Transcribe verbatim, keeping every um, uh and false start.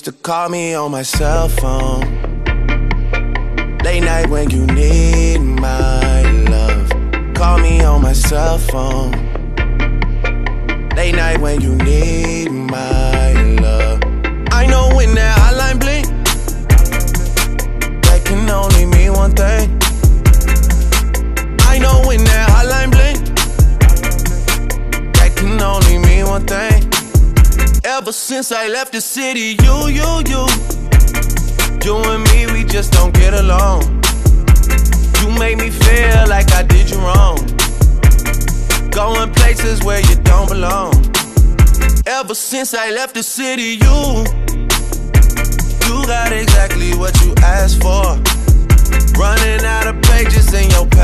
used to call me on my cell phone. Late night when you need my love. Call me on my cell phone. Late night when you need my love. I know when that hotline blink, that can only mean one thing. I know when that hotline blink, that can only mean one thing. Ever since I left the city, you, you, you You and me, we just don't get along. You make me feel like I did you wrong, going places where you don't belong. Ever since I left the city, you You got exactly what you asked for. Running out of pages in your